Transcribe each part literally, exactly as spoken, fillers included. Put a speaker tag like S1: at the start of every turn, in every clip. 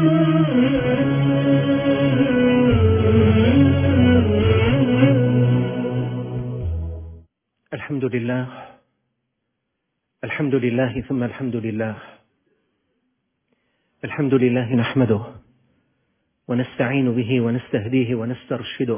S1: الحمد لله الحمد لله ثم الحمد لله الحمد لله نحمده ونستعين به ونستهديه ونسترشده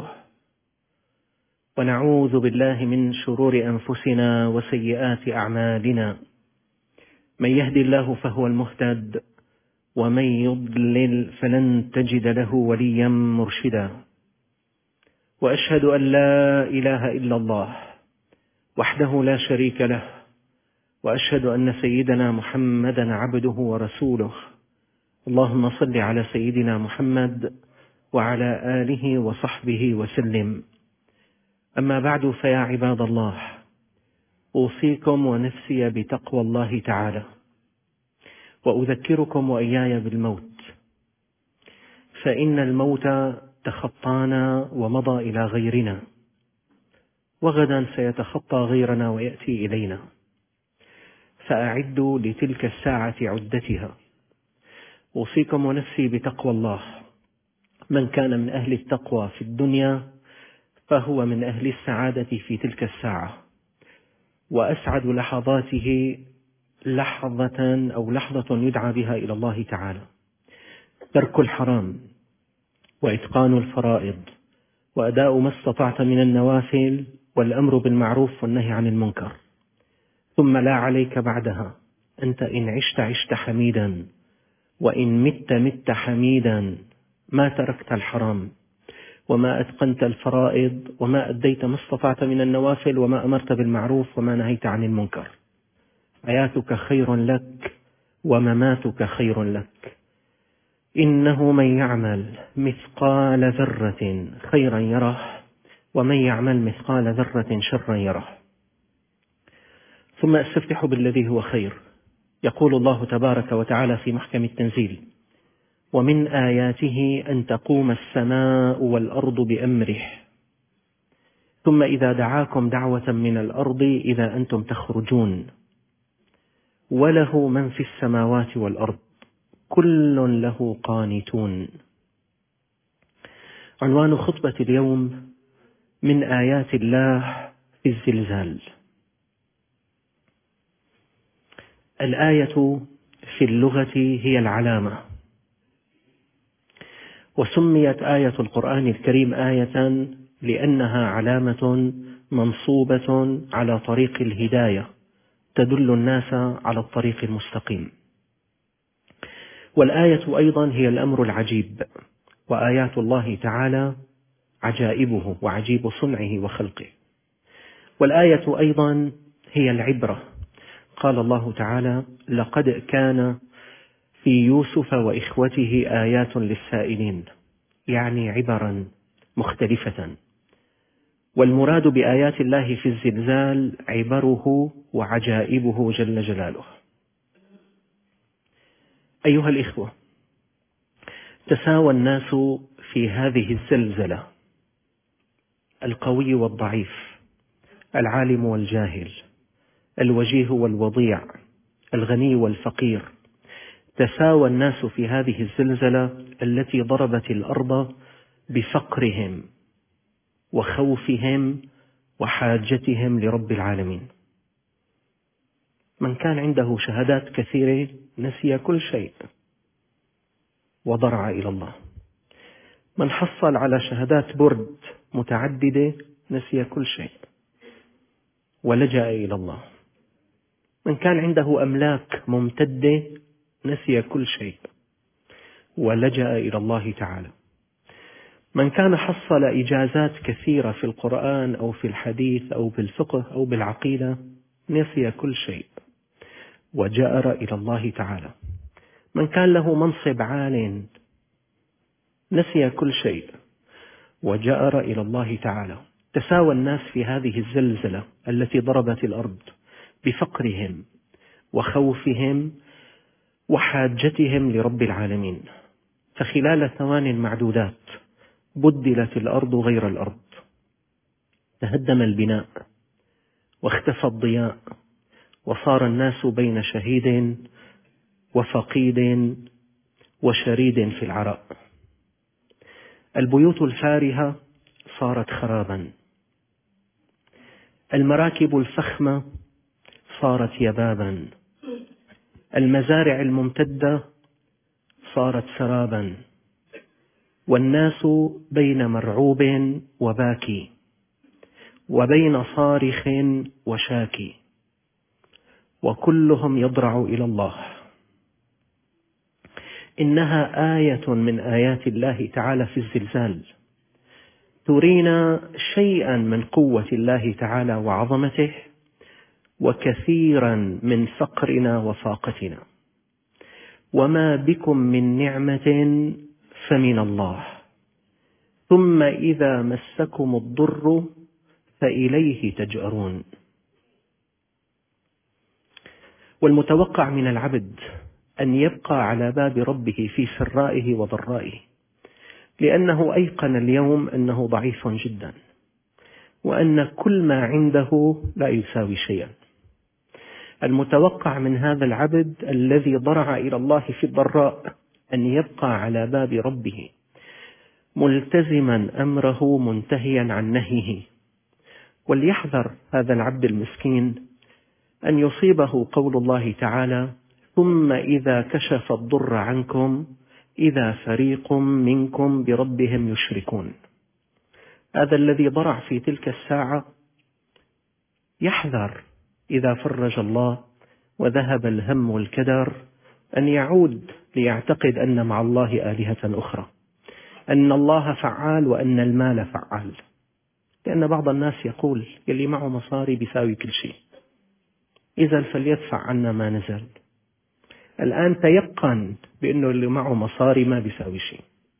S1: ونعوذ بالله من شرور أنفسنا وسيئات أعمالنا. من يهدي الله فهو المهتد ومن يضلل فلن تجد له وليا مرشدا. وأشهد أن لا إله إلا الله وحده لا شريك له، وأشهد أن سيدنا محمدا عبده ورسوله. اللهم صل على سيدنا محمد وعلى آله وصحبه وسلم. أما بعد، فيا عباد الله، أوصيكم ونفسي بتقوى الله تعالى، وأذكركم وإياي بالموت، فإن الموت تخطانا ومضى إلى غيرنا، وغدا سيتخطى غيرنا ويأتي إلينا، فأعدوا لتلك الساعة عدتها. أوصيكم ونفسي بتقوى الله. من كان من أهل التقوى في الدنيا فهو من أهل السعادة في تلك الساعة، وأسعد لحظاته لحظة أو لحظة يدعى بها إلى الله تعالى. ترك الحرام وإتقان الفرائض وأداء ما استطعت من النوافل والأمر بالمعروف والنهي عن المنكر، ثم لا عليك بعدها. أنت إن عشت عشت حميدا، وإن مت مت حميدا، ما تركت الحرام وما أتقنت الفرائض وما أديت ما استطعت من النوافل وما أمرت بالمعروف وما نهيت عن المنكر. حياتك خير لك ومماتك خير لك. إنه من يعمل مثقال ذرة خيرا يره، ومن يعمل مثقال ذرة شرا يره. ثم استفتح بالذي هو خير. يقول الله تبارك وتعالى في محكم التنزيل: ومن آياته أن تقوم السماء والأرض بأمره، ثم إذا دعاكم دعوة من الأرض إذا أنتم تخرجون، وله من في السماوات والأرض كل له قانتون. عنوان خطبة اليوم: من آيات الله في الزلزال. الآية في اللغة هي العلامة، وسميت آية القرآن الكريم آية لأنها علامة منصوبة على طريق الهداية تدل الناس على الطريق المستقيم. والآية أيضا هي الأمر العجيب، وآيات الله تعالى عجائبه وعجيب صنعه وخلقه. والآية أيضا هي العبرة. قال الله تعالى: لقد كان في يوسف وإخوته آيات للسائلين، يعني عبرا مختلفة. والمراد بآيات الله في الزلزال عبره وعجائبه جل جلاله. أيها الإخوة، تساوى الناس في هذه الزلزلة، القوي والضعيف، العالم والجاهل، الوجيه والوضيع، الغني والفقير. تساوى الناس في هذه الزلزلة التي ضربت الأرض بفقرهم وخوفهم وحاجتهم لرب العالمين. من كان عنده شهادات كثيرة نسي كل شيء وضرع إلى الله. من حصل على شهادات برد متعددة نسي كل شيء ولجأ إلى الله. من كان عنده أملاك ممتدة نسي كل شيء ولجأ إلى الله تعالى. من كان حصل إجازات كثيرة في القرآن أو في الحديث أو بالفقه أو بالعقيدة نسي كل شيء وجأر إلى الله تعالى. من كان له منصب عال نسي كل شيء وجأر إلى الله تعالى. تساوى الناس في هذه الزلزلة التي ضربت الأرض بفقرهم وخوفهم وحاجتهم لرب العالمين. فخلال ثوان معدودات بدلت الأرض غير الأرض، تهدم البناء واختفى الضياء، وصار الناس بين شهيد وفقيد وشريد في العراء. البيوت الفارهة صارت خرابا، المراكب الفخمة صارت يبابا، المزارع الممتدة صارت سرابا، والناس بين مرعوب وباكي، وبين صارخ وشاكي، وكلهم يضرع إلى الله. إنها آية من آيات الله تعالى في الزلزال، ترينا شيئا من قوة الله تعالى وعظمته، وكثيرا من فقرنا وفاقتنا. وما بكم من نعمة فمن الله، ثم إذا مسكم الضر فإليه تجأرون. والمتوقع من العبد أن يبقى على باب ربه في سرائه وضرائه، لأنه أيقن اليوم أنه ضعيف جدا، وأن كل ما عنده لا يساوي شيئا. المتوقع من هذا العبد الذي ضرع إلى الله في الضراء أن يبقى على باب ربه ملتزما أمره منتهيا عن نهيه. وليحذر هذا العبد المسكين أن يصيبه قول الله تعالى: ثم إذا كشف الضر عنكم إذا فريق منكم بربهم يشركون. هذا الذي ضرع في تلك الساعة يحذر إذا فرج الله وذهب الهم والكدر أن يعود ليعتقد أن مع الله آلهة أخرى، أن الله فعال وأن المال فعال. لأن بعض الناس يقول: يلي معه مصاري بيساوي كل شيء، إذا فليدفع عنا ما نزل. الآن تيقن بأنه اللي معه مصاري ما بيساوي شيء،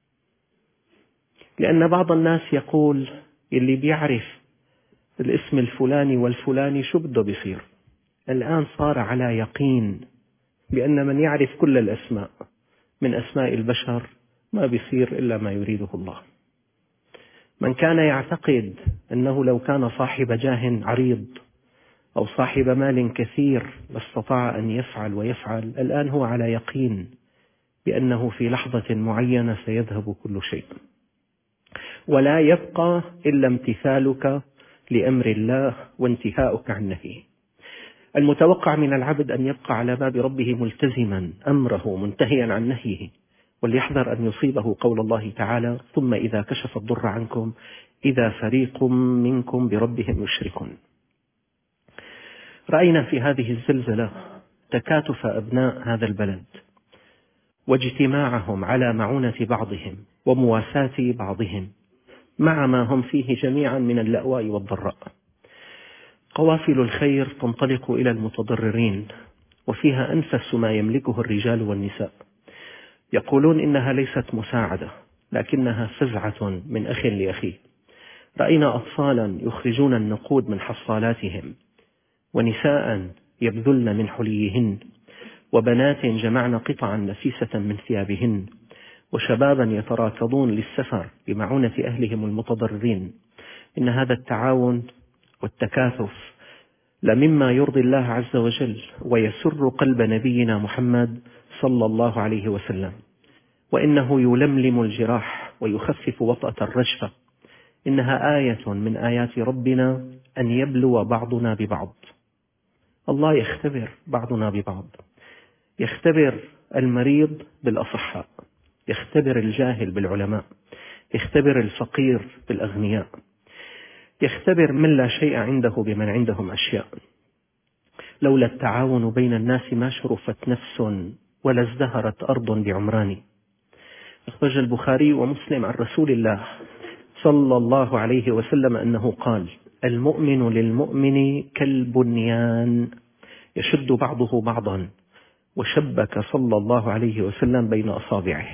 S1: لأن بعض الناس يقول: اللي بيعرف الاسم الفلاني والفلاني شو بده بيصير. الآن صار على يقين بأن من يعرف كل الأسماء من أسماء البشر ما بيصير إلا ما يريده الله. من كان يعتقد أنه لو كان صاحب جاه عريض أو صاحب مال كثير لاستطاع أن يفعل ويفعل، الآن هو على يقين بأنه في لحظة معينة سيذهب كل شيء، ولا يبقى إلا امتثالك لأمر الله وانتهاؤك عن نهيه. المتوقع من العبد أن يبقى على باب ربه ملتزما أمره منتهيا عن نهيه، وليحذر أن يصيبه قول الله تعالى: ثم إذا كشف الضر عنكم إذا فريق منكم بربهم يشركون. رأينا في هذه الزلزلة تكاتف أبناء هذا البلد واجتماعهم على معونة بعضهم ومواساة بعضهم مع ما هم فيه جميعا من اللأواء والضراء. قوافل الخير تنطلق إلى المتضررين، وفيها أنفس ما يملكه الرجال والنساء. يقولون إنها ليست مساعدة، لكنها فزعة من أخ لأخيه. رأينا أطفالا يخرجون النقود من حصالاتهم، ونساء يبذلن من حليهن، وبنات جمعن قطعا نفيسة من ثيابهن، وشبابا يتراكضون للسفر بمعونة أهلهم المتضررين. إن هذا التعاون والتكاثف لمما يرضي الله عز وجل ويسر قلب نبينا محمد صلى الله عليه وسلم، وإنه يلملم الجراح ويخفف وطأة الرجفة. إنها آية من آيات ربنا أن يبلو بعضنا ببعض. الله يختبر بعضنا ببعض، يختبر المريض بالأصحاء، يختبر الجاهل بالعلماء، يختبر الفقير بالأغنياء، يختبر من لا شيء عنده بمن عندهم أشياء. لولا التعاون بين الناس ما شرفت نفس ولا ازدهرت أرض بعمران. أخرج البخاري ومسلم عن رسول الله صلى الله عليه وسلم أنه قال: المؤمن للمؤمن كالبنيان يشد بعضه بعضا، وشبك صلى الله عليه وسلم بين أصابعه.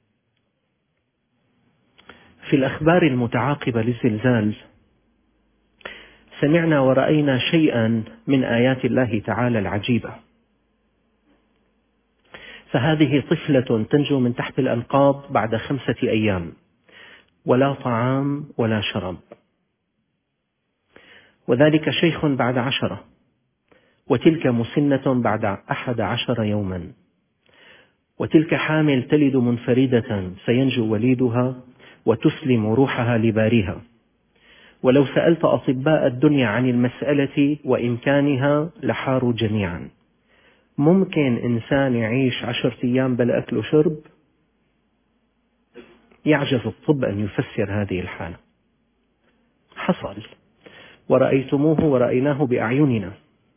S1: في الأخبار المتعاقبة للزلزال سمعنا ورأينا شيئا من آيات الله تعالى العجيبة. فهذه طفلة تنجو من تحت الأنقاض بعد خمسة أيام، ولا طعام ولا شراب، وذلك شيخ بعد عشرة، وتلك مسنة بعد أحد عشر يوما، وتلك حامل تلد منفردة فينجو وليدها وتسلم روحها لبارها. ولو سألت أطباء الدنيا عن المسألة وإمكانها لحاروا جميعا. ممكن إنسان يعيش عشرة أيام بلا أكل وشرب؟ يعجز الطب أن يفسر هذه الحالة. حصل ورأيتموه ورأيناه بأعيننا.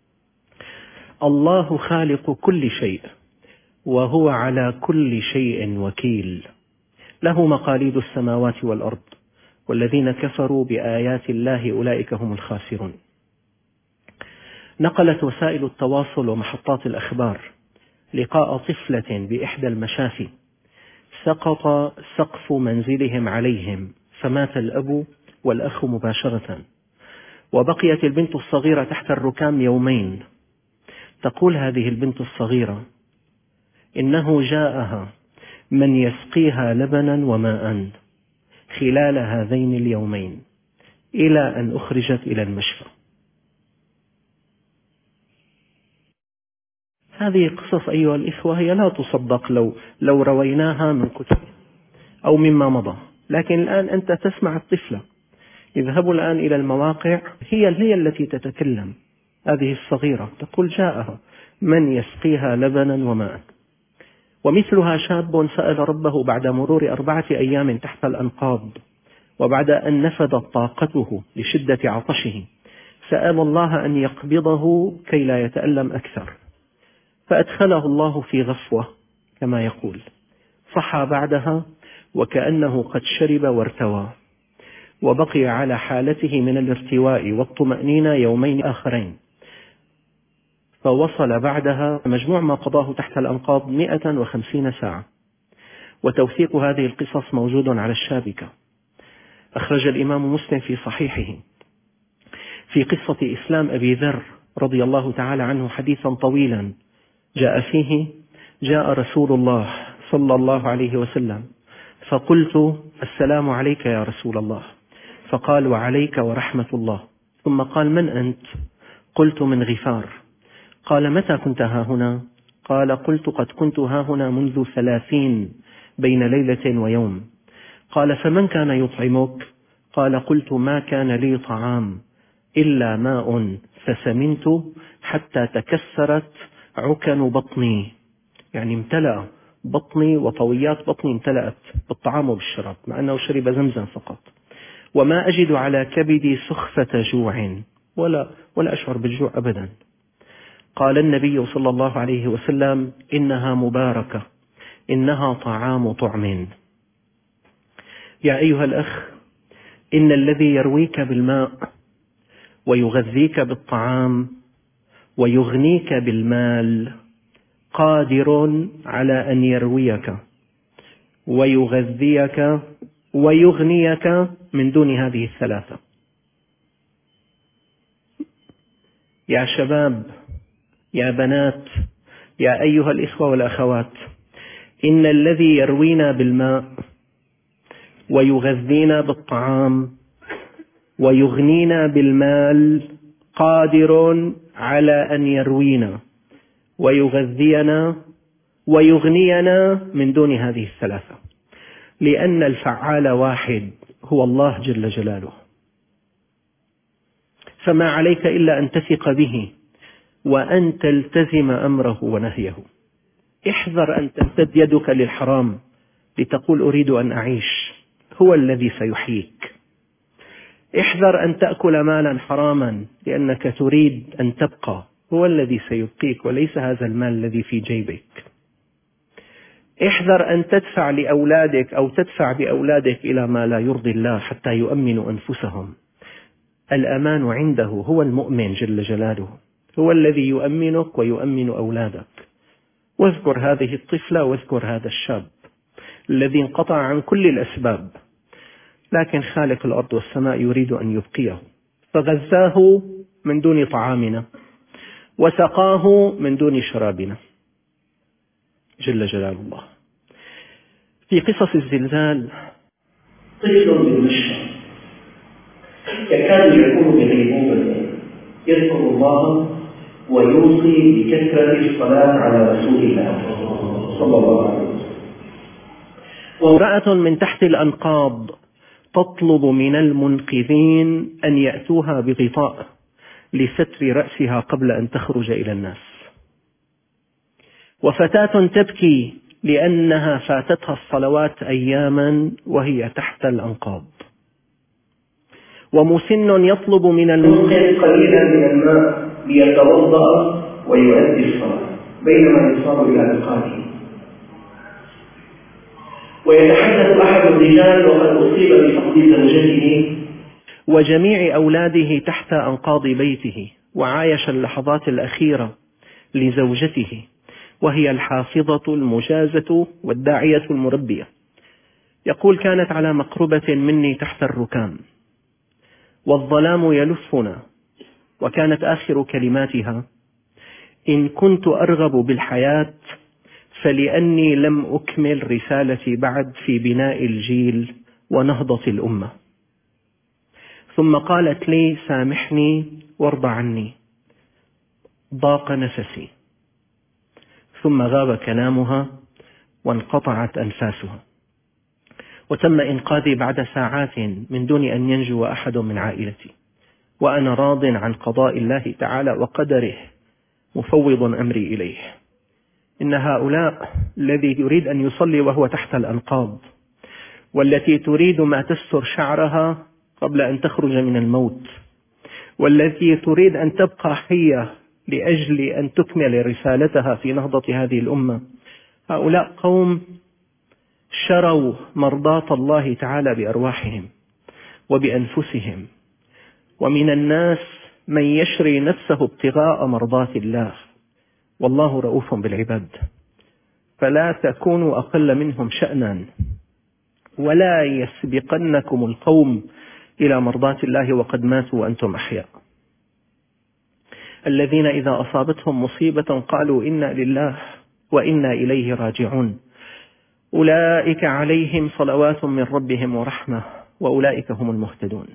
S1: الله خالق كل شيء وهو على كل شيء وكيل، له مقاليد السماوات والأرض، والذين كفروا بآيات الله أولئك هم الخاسرون. نقلت وسائل التواصل ومحطات الأخبار لقاء طفلة بإحدى المشافي سقط سقف منزلهم عليهم فمات الأب والأخ مباشرة، وبقيت البنت الصغيرة تحت الركام يومين. تقول هذه البنت الصغيرة إنه جاءها من يسقيها لبنا وماء خلال هذين اليومين إلى أن أخرجت إلى المشفى. هذه قصص أيها الإخوة هي لا تصدق لو, لو رويناها من كتب أو مما مضى، لكن الآن أنت تسمع الطفلة. اذهبوا الآن إلى المواقع، هي هي التي تتكلم. هذه الصغيرة تقول جاءها من يسقيها لبنا وماء. ومثلها شاب سأل ربه بعد مرور أربعة أيام تحت الأنقاض وبعد أن نفذت طاقته لشدة عطشه، سأل الله أن يقبضه كي لا يتألم أكثر، فأدخله الله في غفوة كما يقول، صحى بعدها وكأنه قد شرب وارتوى، وبقي على حالته من الارتواء والطمأنينة يومين آخرين، فوصل بعدها مجموع ما قضاه تحت الأنقاض مئة وخمسين ساعة. وتوثيق هذه القصص موجود على الشابكة. أخرج الإمام مسلم في صحيحه في قصة إسلام أبي ذر رضي الله تعالى عنه حديثا طويلا جاء فيه: جاء رسول الله صلى الله عليه وسلم فقلت: السلام عليك يا رسول الله. فقال: وعليك ورحمة الله. ثم قال: من أنت؟ قلت: من غفار. قال: متى كنت هاهنا؟ قال: قلت: قد كنت هاهنا منذ ثلاثين بين ليلة ويوم. قال: فمن كان يطعمك؟ قال: قلت: ما كان لي طعام إلا ماء فسمنت حتى تكسرت عكن بطني، يعني امتلأ بطني وطويات بطني امتلأت بالطعام وبالشراب، مع أنه شرب زمزم فقط. وما أجد على كبدي سخفة جوع ولا, ولا أشعر بالجوع أبدا. قال النبي صلى الله عليه وسلم: إنها مباركة، إنها طعام طعم. يا أيها الأخ، إن الذي يرويك بالماء ويغذيك بالطعام ويغنيك بالمال قادر على أن يرويك ويغذيك ويغنيك من دون هذه الثلاثة. يا شباب، يا بنات، يا أيها الإخوة والأخوات، إن الذي يروينا بالماء ويغذينا بالطعام ويغنينا بالمال قادر على أن يروينا ويغذينا ويغنينا من دون هذه الثلاثة، لأن الفعال واحد هو الله جل جلاله. فما عليك إلا أن تثق به وأن تلتزم أمره ونهيه. احذر أن تمتد يدك للحرام لتقول أريد أن أعيش، هو الذي سيحييك. احذر أن تأكل مالا حراما لأنك تريد أن تبقى، هو الذي سيبقيك وليس هذا المال الذي في جيبك. احذر أن تدفع لأولادك أو تدفع بأولادك إلى ما لا يرضي الله حتى يؤمنوا أنفسهم. الأمان عنده، هو المؤمن جل جلاله، هو الذي يؤمنك ويؤمن أولادك. واذكر هذه الطفلة واذكر هذا الشاب الذي انقطع عن كل الأسباب، لكن خالق الأرض والسماء يريد أن يبقيه، فغذاه من دون طعامنا وسقاه من دون شرابنا جل جلال الله. في قصص الزلزال طفل بالمشفى يكاد يكون بغيبوبة يذكر الله ويوصي بكثرة الصلاة على رسول الله صلى الله عليه وسلم. وامرأة من تحت الأنقاض تطلب من المنقذين أن يأتوها بغطاء لستر رأسها قبل أن تخرج إلى الناس. وفتاة تبكي لأنها فاتتها الصلوات أياما وهي تحت الأنقاض. ومسن يطلب من المنقذ قليلا من الماء ليتوضأ ويؤدي الصلاة بينما يصاب إلى أنقاضه. ويتحدث أحد الرجال وقد أصيب بفقد زوجته وجميع أولاده تحت أنقاض بيته، وعايش اللحظات الأخيرة لزوجته وهي الحافظة المجازة والداعية المربية. يقول: كانت على مقربة مني تحت الركام والظلام يلفنا، وكانت آخر كلماتها: إن كنت أرغب بالحياة فلأني لم أكمل رسالتي بعد في بناء الجيل ونهضة الأمة. ثم قالت لي: سامحني وارض عني، ضاق نفسي. ثم غاب كلامها وانقطعت أنفاسها، وتم إنقاذي بعد ساعات من دون أن ينجو أحد من عائلتي، وأنا راض عن قضاء الله تعالى وقدره مفوض أمري إليه. إن هؤلاء الذي يريد أن يصلي وهو تحت الأنقاض، والتي تريد ما تستر شعرها قبل أن تخرج من الموت، والتي تريد أن تبقى حية لأجل أن تكمل رسالتها في نهضة هذه الأمة، هؤلاء قوم شروا مرضاة الله تعالى بأرواحهم وبأنفسهم. ومن الناس من يشري نفسه ابتغاء مرضاة الله، والله رؤوف بالعباد. فلا تكونوا أقل منهم شأنا، ولا يسبقنكم القوم إلى مرضاة الله وقد ماتوا وأنتم أحياء. الذين إذا أصابتهم مصيبة قالوا: إنا لله وإنا إليه راجعون، أولئك عليهم صلوات من ربهم ورحمة وأولئك هم المهتدون.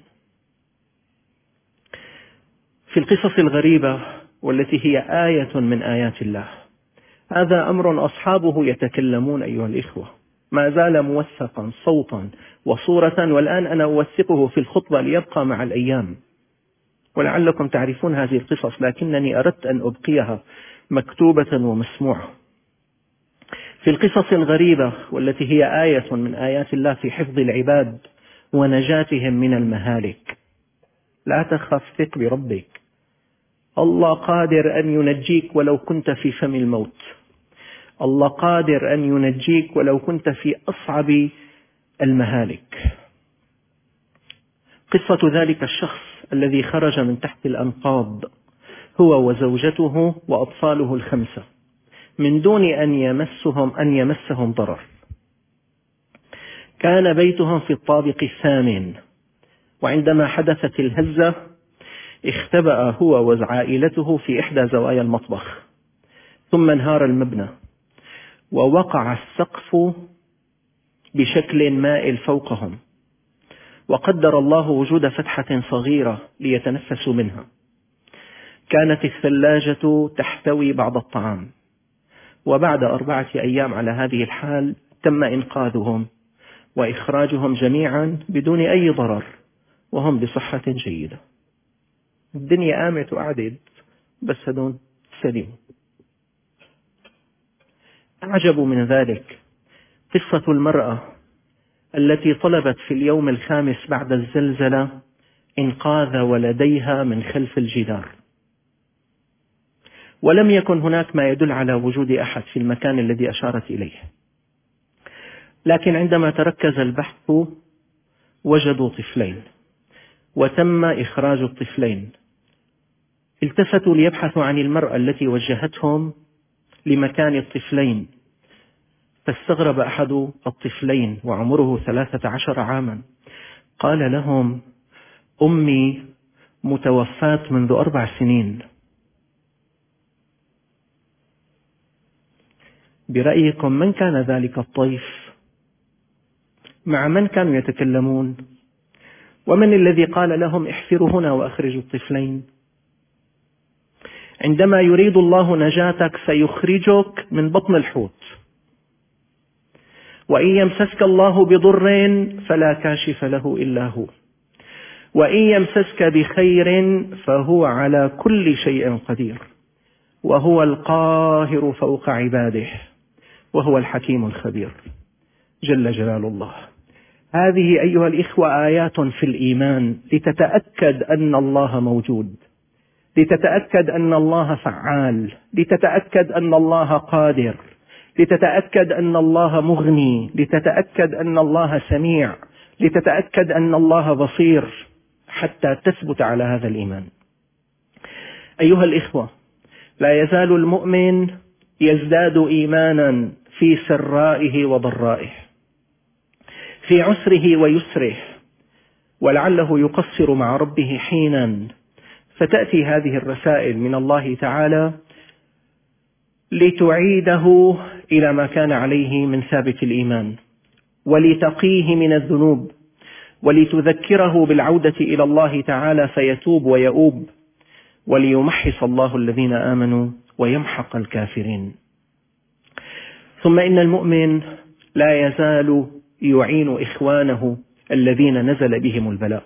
S1: في القصص الغريبة والتي هي آية من آيات الله، هذا أمر أصحابه يتكلمون أيها الإخوة، ما زال موثقا صوتا وصورة، والآن أنا أوثقه في الخطبة ليبقى مع الأيام، ولعلكم تعرفون هذه القصص، لكنني أردت أن أبقيها مكتوبة ومسموعة. في القصص الغريبة والتي هي آية من آيات الله في حفظ العباد ونجاتهم من المهالك، لا تخف، ثق بربك، الله قادر أن ينجيك ولو كنت في فم الموت، الله قادر أن ينجيك ولو كنت في أصعب المهالك. قصة ذلك الشخص الذي خرج من تحت الأنقاض هو وزوجته وأطفاله الخمسة من دون أن يمسهم أن يمسهم ضرر. كان بيتهم في الطابق الثامن، وعندما حدثت الهزة اختبأ هو وعائلته في إحدى زوايا المطبخ، ثم انهار المبنى ووقع السقف بشكل مائل فوقهم، وقدر الله وجود فتحة صغيرة ليتنفسوا منها. كانت الثلاجة تحتوي بعض الطعام، وبعد أربعة أيام على هذه الحال تم إنقاذهم وإخراجهم جميعا بدون أي ضرر وهم بصحة جيدة. الدنيا قامت وقعدت بس هدون سليم. أعجب من ذلك قصة المرأة التي طلبت في اليوم الخامس بعد الزلزلة إنقاذ ولديها من خلف الجدار، ولم يكن هناك ما يدل على وجود أحد في المكان الذي أشارت إليه، لكن عندما تركز البحث وجدوا طفلين وتم إخراج الطفلين. التفتوا ليبحثوا عن المرأة التي وجهتهم لمكان الطفلين، فاستغرب أحد الطفلين وعمره ثلاثة عشر عاما، قال لهم: أمي متوفاة منذ أربع سنين. برأيكم من كان ذلك الطيف؟ مع من كانوا يتكلمون؟ ومن الذي قال لهم احفروا هنا وأخرجوا الطفلين؟ عندما يريد الله نجاتك سيخرجك من بطن الحوت وإن يمسسك الله بضر فلا كاشف له إلا هو، وإن يمسسك بخير فهو على كل شيء قدير، وهو القاهر فوق عباده، وهو الحكيم الخبير جل جلال الله. هذه أيها الإخوة آيات في الإيمان لتتأكد أن الله موجود، لتتأكد أن الله فعال، لتتأكد أن الله قادر، لتتأكد أن الله مغني، لتتأكد أن الله سميع، لتتأكد أن الله بصير، حتى تثبت على هذا الإيمان. أيها الإخوة، لا يزال المؤمن يزداد إيمانا في سرائه وضرائه، في عسره ويسره، ولعله يقصر مع ربه حينا، فتأتي هذه الرسائل من الله تعالى لتعيده إلى ما كان عليه من ثابت الإيمان، ولتقيه من الذنوب، ولتذكره بالعودة إلى الله تعالى فيتوب ويؤوب، وليمحص الله الذين آمنوا ويمحق الكافرين. ثم إن المؤمن لا يزال يعين إخوانه الذين نزل بهم البلاء.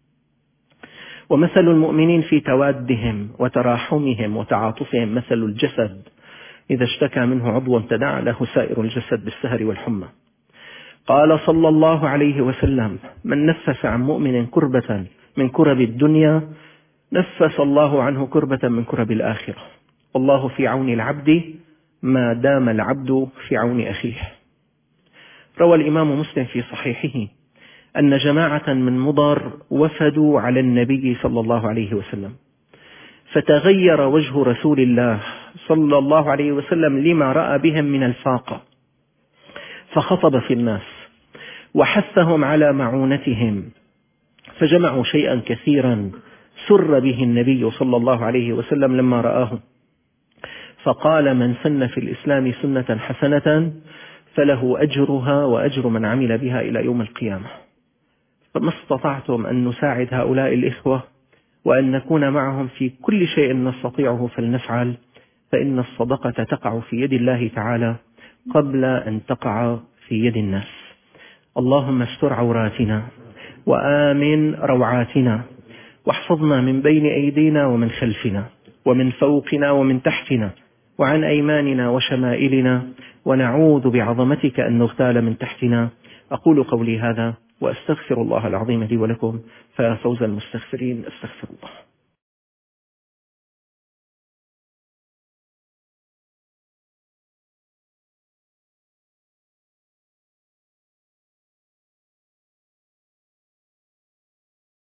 S1: ومثل المؤمنين في توادهم وتراحمهم وتعاطفهم مثل الجسد إذا اشتكى منه عضو تداعى له سائر الجسد بالسهر والحمى. قال صلى الله عليه وسلم: من نفس عن مؤمن كربة من كرب الدنيا نفس الله عنه كربة من كرب الآخرة، والله في عون العبد ما دام العبد في عون أخيه. روى الإمام مسلم في صحيحه أن جماعة من مضر وفدوا على النبي صلى الله عليه وسلم، فتغير وجه رسول الله صلى الله عليه وسلم لما رأى بهم من الفاقة، فخطب في الناس وحثهم على معونتهم، فجمعوا شيئا كثيرا سر به النبي صلى الله عليه وسلم لما رآه، فقال: من سن في الإسلام سنة حسنة فله أجرها وأجر من عمل بها إلى يوم القيامة. فما استطعتم أن نساعد هؤلاء الإخوة وأن نكون معهم في كل شيء نستطيعه فلنفعل، فإن الصدقة تقع في يد الله تعالى قبل أن تقع في يد الناس. اللهم استر عوراتنا وآمن روعاتنا، واحفظنا من بين أيدينا ومن خلفنا ومن فوقنا ومن تحتنا وعن أيماننا وشمائلنا، ونعوذ بعظمتك أن نغتال من تحتنا. أقول قولي هذا وأستغفر الله العظيم لي ولكم، فيا فوز المستغفرين، استغفر الله.